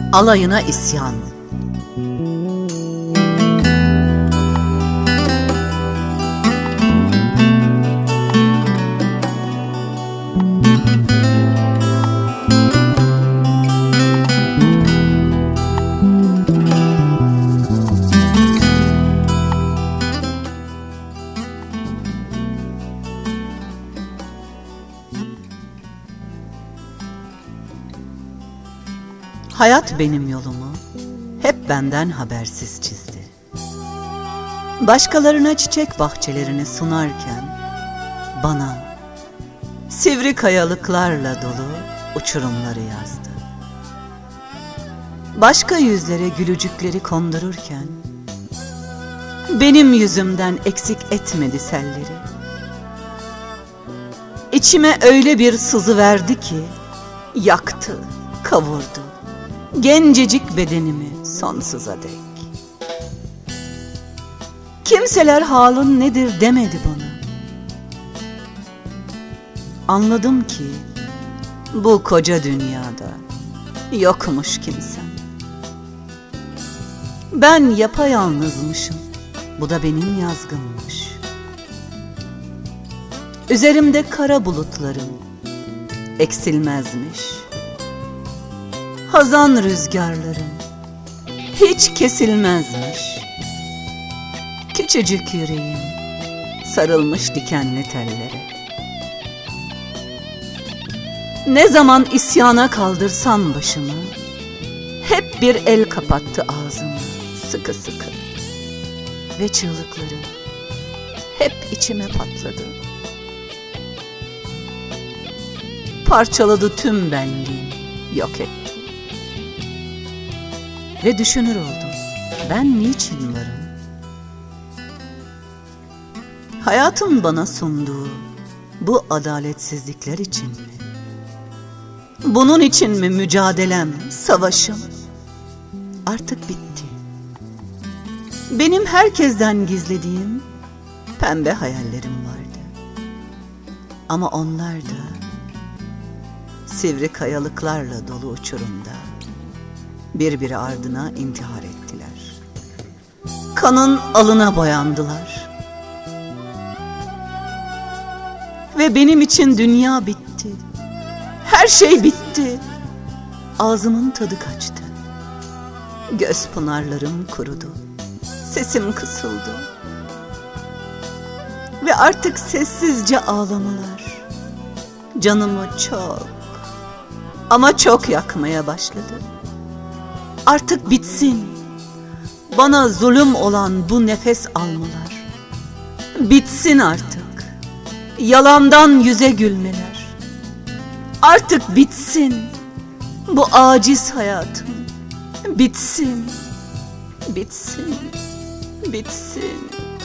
Alayına isyan. Hayat benim yolumu hep benden habersiz çizdi. Başkalarına çiçek bahçelerini sunarken bana sivri kayalıklarla dolu uçurumları yazdı. Başka yüzlere gülücükleri kondururken benim yüzümden eksik etmedi selleri. İçime öyle bir sızı verdi ki yaktı, kavurdu gencecik bedenimi sonsuza dek. Kimseler halın nedir demedi bana. Anladım ki bu koca dünyada yokmuş kimsem. Ben yapayalnızmışım, bu da benim yazgımmış. Üzerimde kara bulutlarım eksilmezmiş. Hazan rüzgarlarım hiç kesilmezmiş. Küçücük yüreğim sarılmış dikenli tellere. Ne zaman isyana kaldırsam başımı, hep bir el kapattı ağzımı sıkı sıkı. Ve çığlıklarım hep içime patladı. Parçaladı tüm benliğimi, yok etti. Ve düşünür oldum, ben niçin varım? Hayatın bana sunduğu bu adaletsizlikler için mi? Bunun için mi mücadelem, savaşım? Artık bitti. Benim herkesten gizlediğim pembe hayallerim vardı. Ama onlar da sivri kayalıklarla dolu uçurumda birbiri ardına intihar ettiler. Kanın alına boyandılar. Ve benim için dünya bitti. Her şey bitti. Ağzımın tadı kaçtı. Göz pınarlarım kurudu. Sesim kısıldı. Ve artık sessizce ağlamalar canımı çok ama çok yakmaya başladı. Artık bitsin bana zulüm olan bu nefes almalar. Bitsin artık yalandan yüze gülmeler. Artık bitsin bu aciz hayatım. Bitsin, bitsin, bitsin.